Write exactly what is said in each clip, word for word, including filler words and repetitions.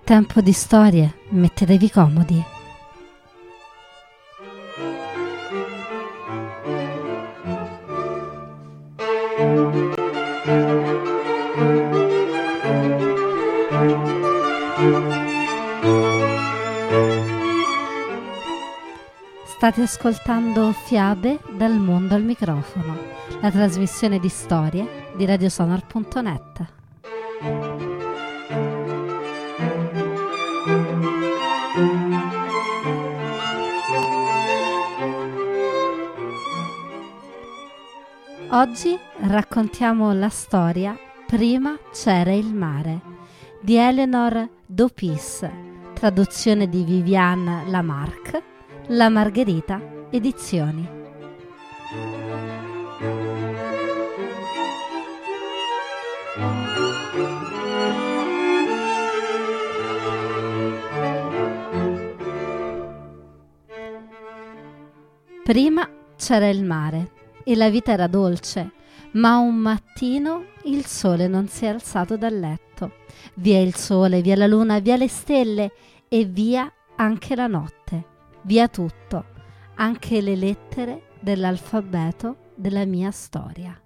tempo di storie, mettetevi comodi. State ascoltando Fiabe dal mondo al microfono, la trasmissione di storie di radiosonar punto net. Oggi raccontiamo la storia Prima c'era il mare di Eleanor Dopis, traduzione di Viviane Lamarck, La Margherita Edizioni. Prima c'era il mare e la vita era dolce, ma un mattino il sole non si è alzato dal letto. Via il sole, via la luna, via le stelle e via anche la notte. Via tutto, anche le lettere dell'alfabeto della mia storia.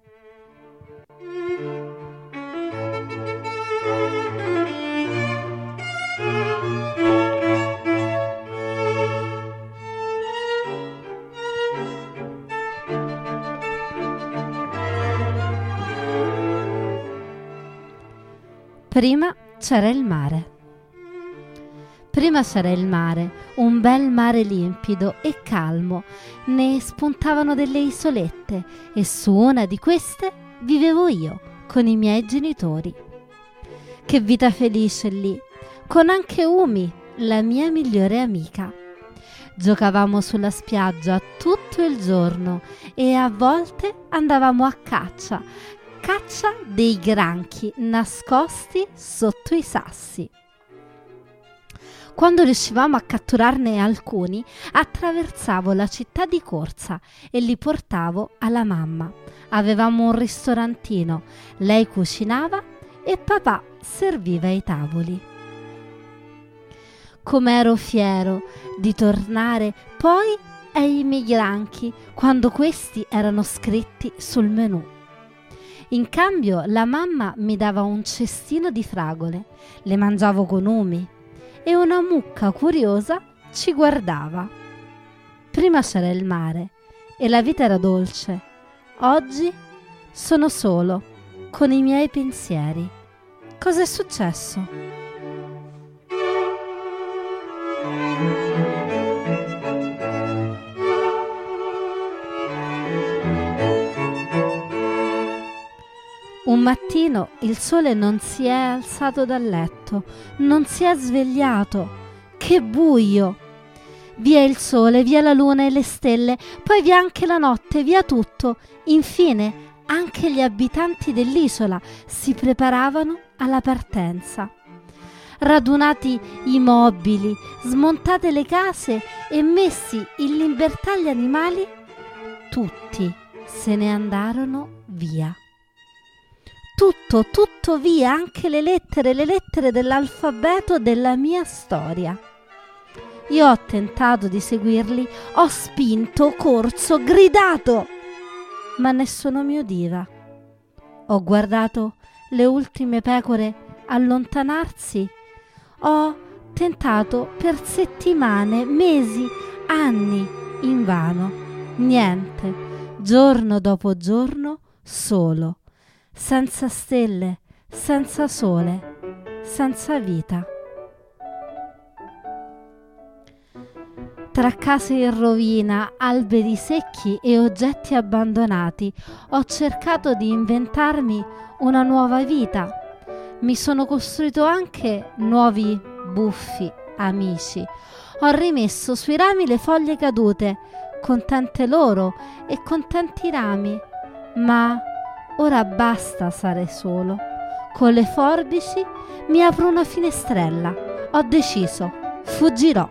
Prima c'era il mare. Prima c'era il mare, un bel mare limpido e calmo. Ne spuntavano delle isolette e su una di queste vivevo io con i miei genitori. Che vita felice lì, con anche Umi, la mia migliore amica. Giocavamo sulla spiaggia tutto il giorno e a volte andavamo a caccia, caccia dei granchi nascosti sotto i sassi. Quando riuscivamo a catturarne alcuni, attraversavo la città di corsa e li portavo alla mamma. Avevamo un ristorantino, lei cucinava e papà serviva i tavoli. Com'ero fiero di tornare poi ai miei granchi quando questi erano scritti sul menù. In cambio la mamma mi dava un cestino di fragole, le mangiavo con Umi e una mucca curiosa ci guardava. Prima c'era il mare e la vita era dolce. Oggi sono solo con i miei pensieri. Cosa è successo? Un mattino il sole non si è alzato dal letto, non si è svegliato. Che buio! Via il sole, via la luna e le stelle, poi via anche la notte, via tutto. Infine anche gli abitanti dell'isola si preparavano alla partenza. Radunati i mobili, smontate le case e messi in libertà gli animali, tutti se ne andarono via. Tutto, tutto via, anche le lettere, le lettere dell'alfabeto della mia storia. Io ho tentato di seguirli, ho spinto, corso, gridato, ma nessuno mi udiva. Ho guardato le ultime pecore allontanarsi, ho tentato per settimane, mesi, anni, invano. Niente, giorno dopo giorno, solo. Senza stelle, senza sole, senza vita. Tra case in rovina, alberi secchi e oggetti abbandonati, ho cercato di inventarmi una nuova vita. Mi sono costruito anche nuovi buffi amici. Ho rimesso sui rami le foglie cadute, contente loro e contenti i rami, ma ora basta stare solo. Con le forbici mi apro una finestrella. Ho deciso, fuggirò.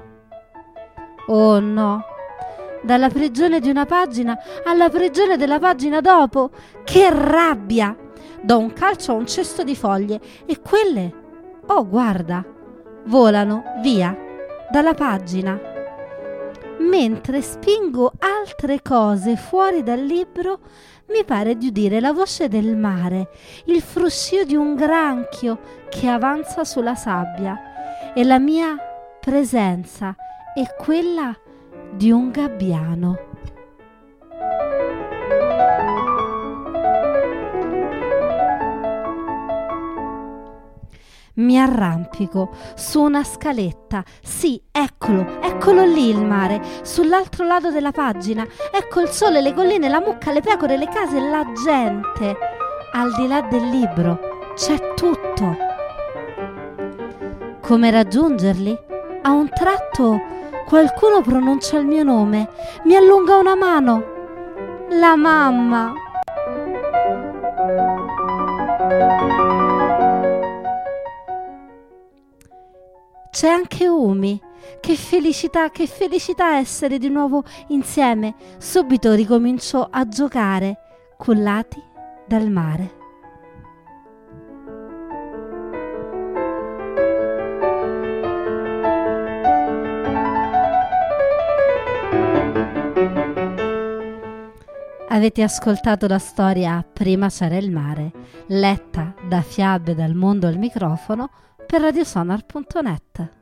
Oh no! Dalla prigione di una pagina alla prigione della pagina dopo. Che rabbia! Do un calcio a un cesto di foglie e quelle, oh guarda, volano via dalla pagina. Mentre spingo altre cose fuori dal libro, mi pare di udire la voce del mare, il fruscio di un granchio che avanza sulla sabbia e la mia presenza è quella di un gabbiano. Mi arrampico su una scaletta. Sì, eccolo, eccolo lì il mare, sull'altro lato della pagina. Ecco il sole, le colline, la mucca, le pecore, le case, la gente. Al di là del libro c'è tutto. Come raggiungerli? A un tratto qualcuno pronuncia il mio nome, mi allunga una mano. La mamma. C'è anche Umi. Che felicità, che felicità essere di nuovo insieme. Subito ricomincio a giocare, cullati dal mare. Avete ascoltato la storia Prima c'era il mare, letta da Fiabe dal mondo al microfono per radiosonar punto net.